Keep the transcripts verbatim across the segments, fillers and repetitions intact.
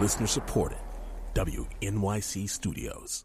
Listener supported. W N Y C Studios.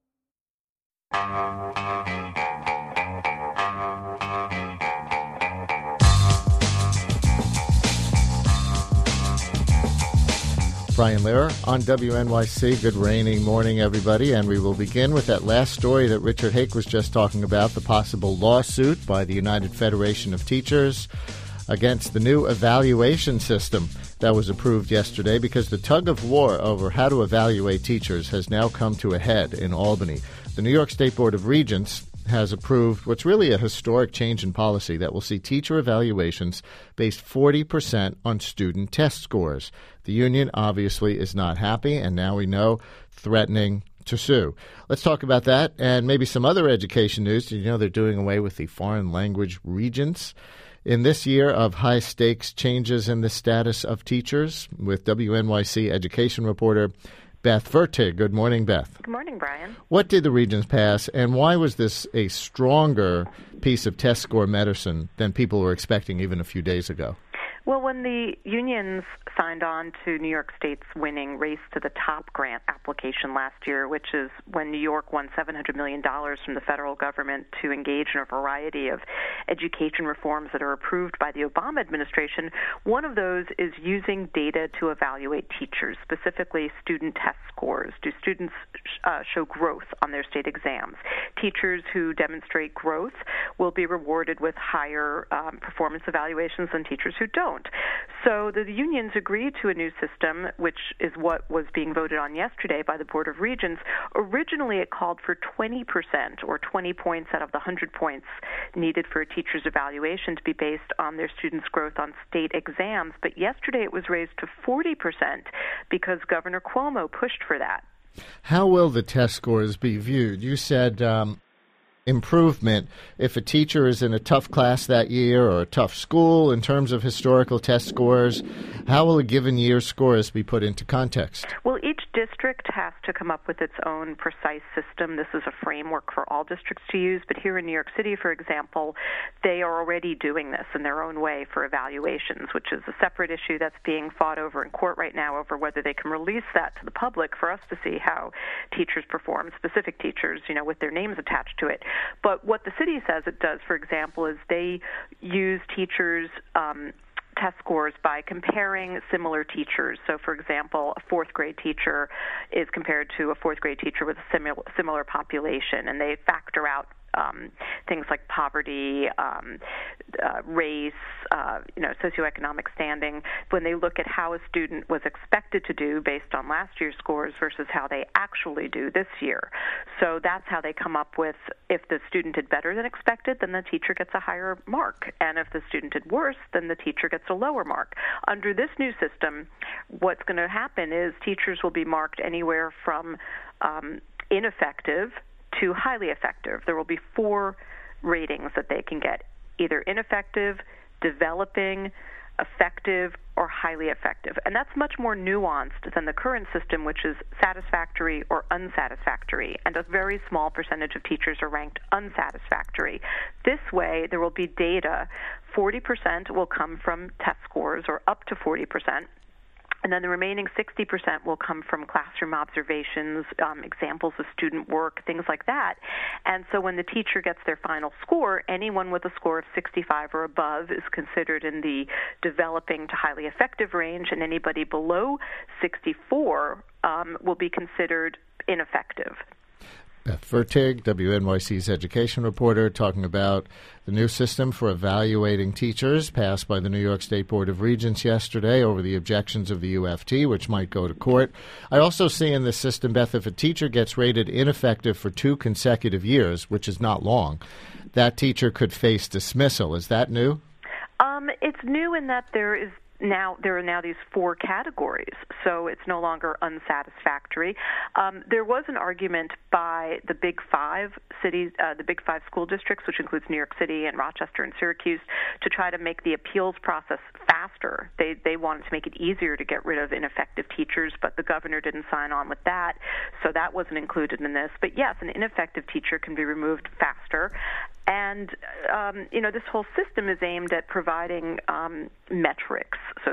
Brian Lehrer on W N Y C. Good rainy morning, everybody. And we will begin with that last story that Richard Hake was just talking about, the possible lawsuit by the United Federation of Teachers against the new evaluation system that was approved yesterday, because the tug of war over how to evaluate teachers has now come to a head in Albany. The New York State Board of Regents has approved what's really a historic change in policy that will see teacher evaluations based forty percent on student test scores. The union obviously is not happy, and now we know threatening to sue. Let's talk about that and maybe some other education news. Did you know they're doing away with the foreign language regents in this year of high-stakes changes in the status of teachers? With W N Y C education reporter Beth Fertig. Good morning, Beth. Good morning, Brian. What did the regents pass, and why was this a stronger piece of test score medicine than people were expecting even a few days ago? Well, when the unions signed on to New York State's winning Race to the Top grant application last year, which is when New York won seven hundred million dollars from the federal government to engage in a variety of education reforms that are approved by the Obama administration, one of those is using data to evaluate teachers, specifically student test scores. Do students uh, show growth on their state exams? Teachers who demonstrate growth will be rewarded with higher um, performance evaluations than teachers who don't. So the unions agreed to a new system, which is what was being voted on yesterday by the Board of Regents. Originally, it called for twenty percent or twenty points out of the one hundred points needed for a teacher's evaluation to be based on their students' growth on state exams. But yesterday it was raised to forty percent because Governor Cuomo pushed for that. How will the test scores be viewed? You said um improvement if a teacher is in a tough class that year or a tough school in terms of historical test scores. How will a given year's scores be put into context? Well, each district has to come up with its own precise system. This is a framework for all districts to use, but here in New York City, for example, they are already doing this in their own way for evaluations, which is a separate issue that's being fought over in court right now over whether they can release that to the public for us to see how teachers perform, specific teachers, you know, with their names attached to it. But what the city says it does, for example, is they use teachers' um, test scores by comparing similar teachers. So, for example, a fourth grade teacher is compared to a fourth grade teacher with a similar, similar population, and they factor out Um, things like poverty, um, uh, race, uh, you know, socioeconomic standing, when they look at how a student was expected to do based on last year's scores versus how they actually do this year. So that's how they come up with, if the student did better than expected, then the teacher gets a higher mark. And if the student did worse, then the teacher gets a lower mark. Under this new system, what's going to happen is teachers will be marked anywhere from um, ineffective to highly effective. There will be four ratings that they can get, either ineffective, developing, effective, or highly effective. And that's much more nuanced than the current system, which is satisfactory or unsatisfactory. And a very small percentage of teachers are ranked unsatisfactory. This way, there will be data. forty percent will come from test scores, or up to forty percent. And then the remaining sixty percent will come from classroom observations, um, examples of student work, things like that. And so when the teacher gets their final score, anyone with a score of sixty-five or above is considered in the developing to highly effective range, and anybody below sixty-four um, will be considered ineffective. Beth Fertig, W N Y C's education reporter, talking about the new system for evaluating teachers passed by the New York State Board of Regents yesterday over the objections of the U F T, which might go to court. I also see in this system, Beth, if a teacher gets rated ineffective for two consecutive years, which is not long, that teacher could face dismissal. Is that new? Um, it's new in that there is Now there are now these four categories, so it's no longer unsatisfactory. Um, there was an argument by the Big Five cities, uh, the Big Five school districts, which includes New York City and Rochester and Syracuse, to try to make the appeals process faster. They they wanted to make it easier to get rid of ineffective teachers, but the governor didn't sign on with that, so that wasn't included in this. But yes, an ineffective teacher can be removed faster. And, um, you know, this whole system is aimed at providing um, metrics, so to speak,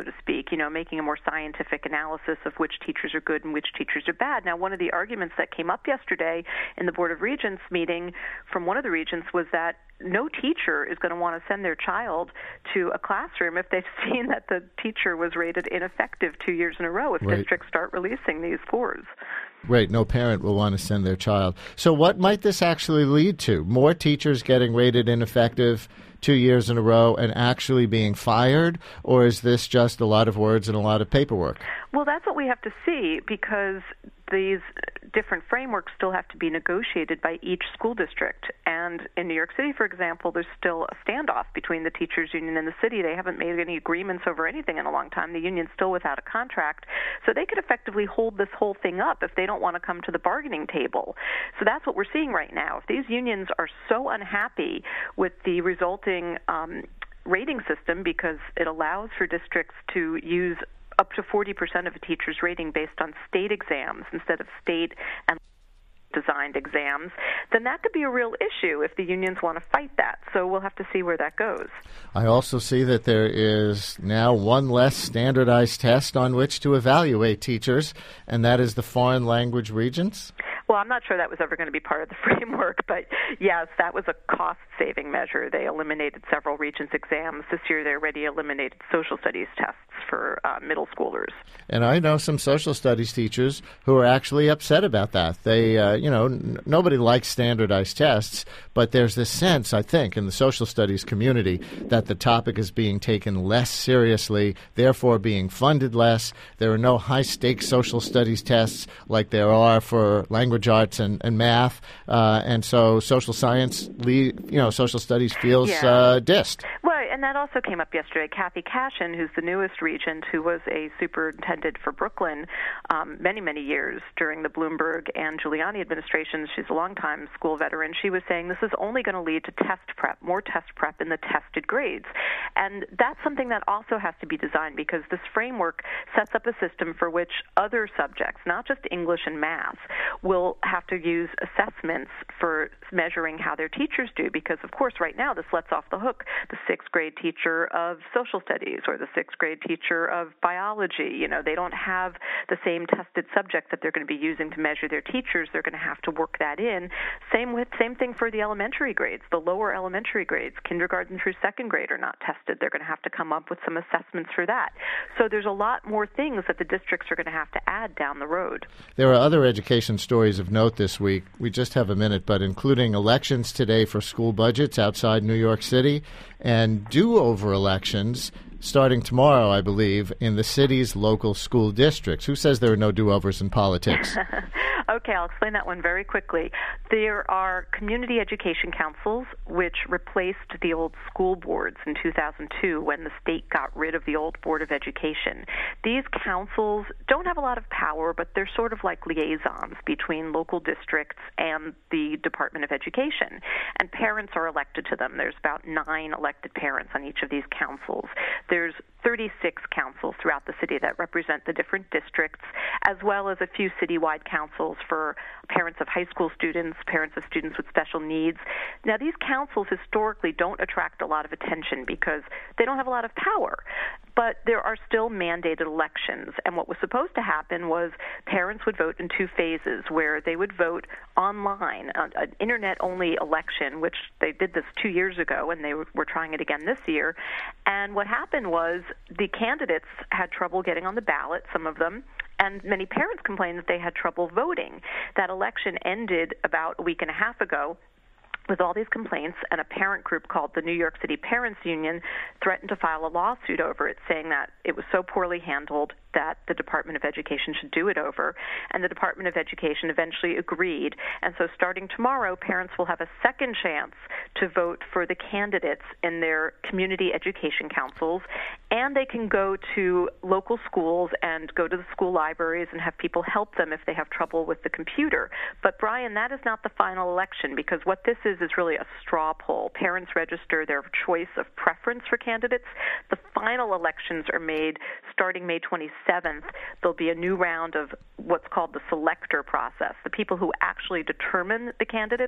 week, you know, making a more scientific analysis of which teachers are good and which teachers are bad. Now, one of the arguments that came up yesterday in the Board of Regents meeting from one of the regents was that no teacher is going to want to send their child to a classroom if they've seen that the teacher was rated ineffective two years in a row if right. districts start releasing these scores. Right. No parent will want to send their child. So what might this actually lead to? More teachers getting rated ineffective two years in a row and actually being fired? Or is this just a lot of words and a lot of paperwork? Well, that's what we have to see, because these different frameworks still have to be negotiated by each school district. And in New York City, for example, there's still a standoff between the teachers union and the city. They haven't made any agreements over anything in a long time. The union's still without a contract. So they could effectively hold this whole thing up if they don't want to come to the bargaining table. So that's what we're seeing right now. If these unions are so unhappy with the resulting um, rating system, because it allows for districts to use up to forty percent of a teacher's rating based on state exams instead of state and designed exams, then that could be a real issue if the unions want to fight that. So we'll have to see where that goes. I also see that there is now one less standardized test on which to evaluate teachers, and that is the foreign language regents. Well, I'm not sure that was ever going to be part of the framework, but yes, that was a cost-saving measure. They eliminated several regents exams. This year they already eliminated social studies tests for uh, middle schoolers. And I know some social studies teachers who are actually upset about that. They, uh, you know, n- nobody likes standardized tests, but there's this sense, I think, in the social studies community that the topic is being taken less seriously, therefore being funded less. There are no high-stakes social studies tests like there are for language arts and, and math, uh, and so social science, you know, social studies feels yeah. uh, dissed. Well, and that also came up yesterday. Kathy Cashin, who's the newest regent, who was a superintendent for Brooklyn um, many, many years during the Bloomberg and Giuliani administrations, she's a longtime school veteran, she was saying this is only going to lead to test prep, more test prep in the tested grades. And that's something that also has to be designed, because this framework sets up a system for which other subjects, not just English and math, will have to use assessments for measuring how their teachers do, because, of course, right now this lets off the hook the sixth grade teacher of social studies or the sixth grade teacher of biology. You know, they don't have the same tested subject that they're going to be using to measure their teachers. They're going to have to work that in. Same with same thing for the elementary grades. The lower elementary grades, kindergarten through second grade, are not tested. They're going to have to come up with some assessments for that. So there's a lot more things that the districts are going to have to add down the road. There are other education stories of note this week. We just have a minute, but including elections today for school budgets outside New York City and do-over elections starting tomorrow, I believe, in the city's local school districts. Who says there are no do-overs in politics? Okay, I'll explain that one very quickly. There are community education councils which replaced the old school boards in two thousand two when the state got rid of the old Board of Education. These councils don't have a lot of power, but they're sort of like liaisons between local districts and the Department of Education. And parents are elected to them. There's about nine elected parents on each of these councils. There's thirty-six councils throughout the city that represent the different districts, as well as a few citywide councils for parents of high school students, parents of students with special needs. Now, these councils historically don't attract a lot of attention because they don't have a lot of power. But there are still mandated elections, and what was supposed to happen was parents would vote in two phases, where they would vote online, an, an internet-only election, which they did this two years ago, and they were, were trying it again this year. And what happened was the candidates had trouble getting on the ballot, some of them, and many parents complained that they had trouble voting. That election ended about a week and a half ago with all these complaints, and a parent group called the New York City Parents Union threatened to file a lawsuit over it, saying that it was so poorly handled that the Department of Education should do it over. And the Department of Education eventually agreed. And so starting tomorrow, parents will have a second chance to vote for the candidates in their community education councils, and they can go to local schools and go to the school libraries and have people help them if they have trouble with the computer. But, Brian, that is not the final election, because what this is is really a straw poll. Parents register their choice of preference for candidates. The final elections are made starting May twenty-seventh. There'll be a new round of what's called the selector process. The people who actually determine the candidates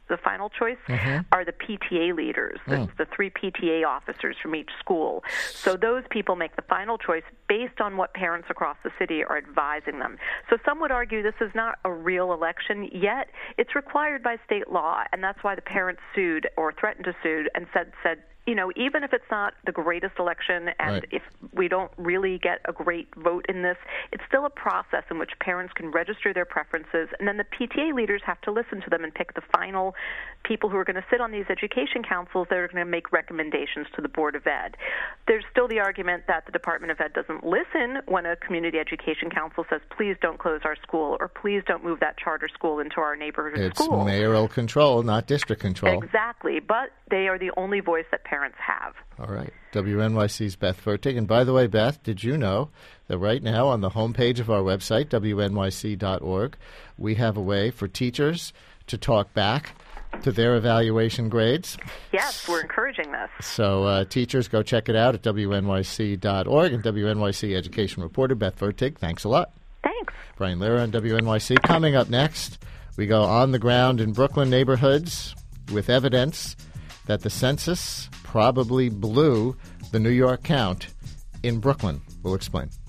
the final choice, mm-hmm. are the P T A leaders, the, mm. the three P T A officers from each school. So those people make the final choice based on what parents across the city are advising them. So some would argue this is not a real election, yet it's required by state law, and that's why the parents sued or threatened to sue and said, said you know, even if it's not the greatest election and right. if we don't really get a great vote in this, it's still a process in which parents can register their preferences, and then the P T A leaders have to listen to them and pick the final people who are going to sit on these education councils that are going to make recommendations to the Board of Ed. There's still the argument that the Department of Ed doesn't listen when a community education council says, please don't close our school, or please don't move that charter school into our neighborhood it's school. It's mayoral control, not district control. Exactly, but they are the only voice that parents have. All right. W N Y C's Beth Fertig. And by the way, Beth, did you know that right now on the homepage of our website, W N Y C dot org, we have a way for teachers to talk back to their evaluation grades? Yes, we're encouraging this. So uh, teachers, go check it out at W N Y C dot org. And W N Y C education reporter Beth Fertig, thanks a lot. Thanks. Brian Lehrer on W N Y C. Coming up next, we go on the ground in Brooklyn neighborhoods with evidence that the census probably blew the New York count in Brooklyn. We'll explain.